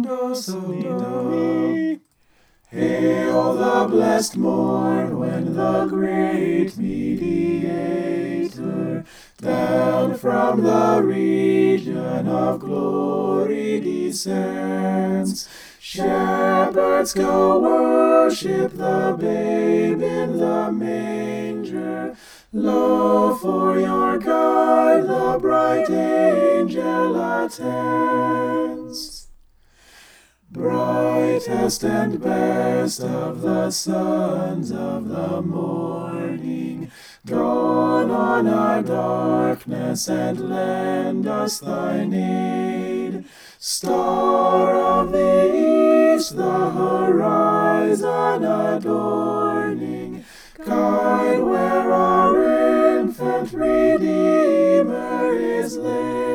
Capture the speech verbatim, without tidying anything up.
do, sol, do, mi. Hail the blessed morn, when the great Mediator down from the region of glory descends. Shepherds, go worship the babe in the manger. Lo, for your guide the bright angel attends. Brightest and best of the sons of the morning, dawn on our darkness and lend us thine aid. Star of the east, the horizon adorning, guide where our infant Redeemer is laid.